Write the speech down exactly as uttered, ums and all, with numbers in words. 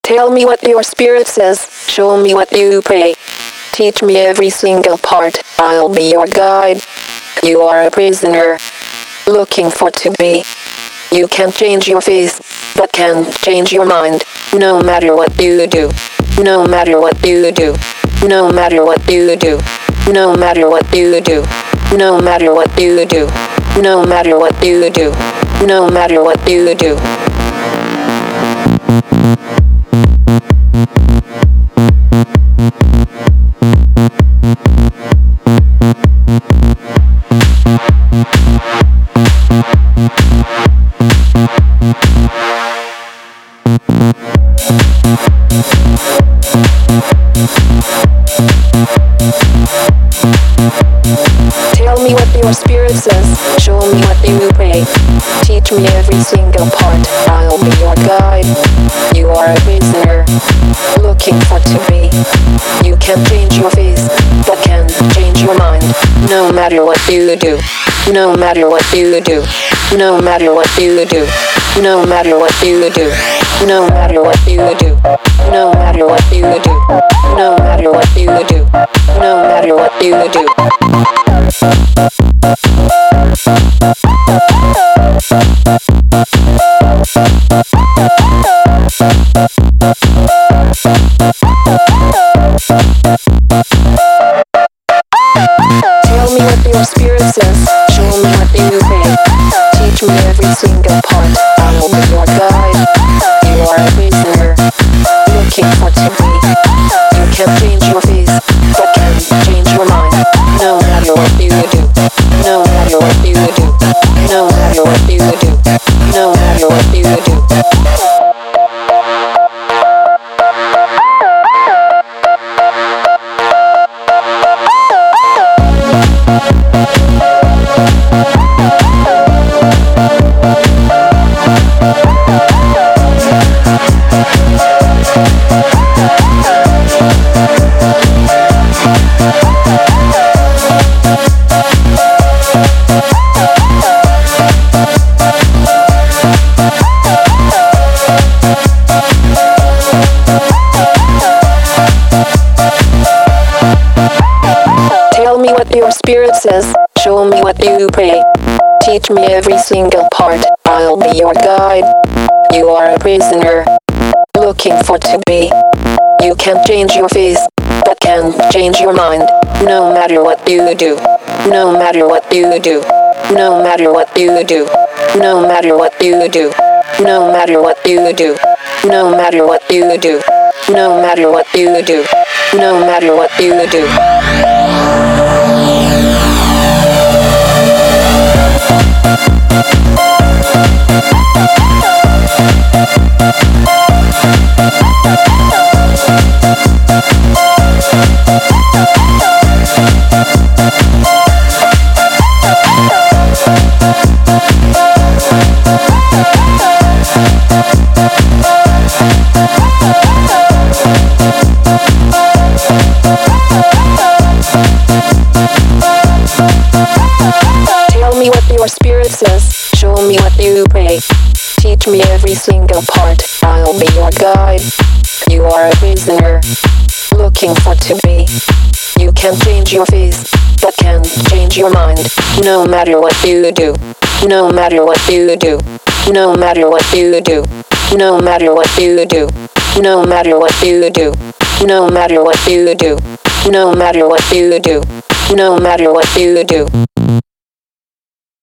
Tell me what your spirit says, show me what you pray. Teach me every single part, I'll be your guide. You are a prisoner, looking for to be. You can change your face, but can't change your mind. No matter what you do, no matter what you do, no matter what you do, no matter what you do, no matter what you do, no matter what you do, no matter what you do. Tell me what your spirit says, show me what you pray. Teach me every single part, I'll be your guide. You are a prisoner, looking for to be. You can change your face, but can't change your mind. No matter what you do, no matter what you do, no matter what you do, no matter what you do, no matter what you do, no matter what you do, no matter what you do, no matter what you do. Tell me what your spirit says, show me what you pray. Teach me every single part, I will be your guide. You are a prisoner, looking for to be. You can change your face, but can't change your mind. No matter what you do, no matter what you do, no matter what you do, no matter what you do. Tell me what your spirit says, show me what you pray. Teach me every single part, I'll be your guide. You are a prisoner, looking for to be. You can change your face, but can't change your mind. No matter what you do, no matter what you do, no matter what you do, no matter what you do, no matter what you do, no matter what you do, no matter what you do, no matter what you do. Tell me what your spirit says, show me what you pray. Teach me every single part, I'll be your guide. You are a prisoner, looking for to be. You can change your face, but can't change your mind. No matter what you do, no matter what you do, no matter what you do, no matter what you do, no matter what you do, no matter what you do, no matter what you do, no matter what you do.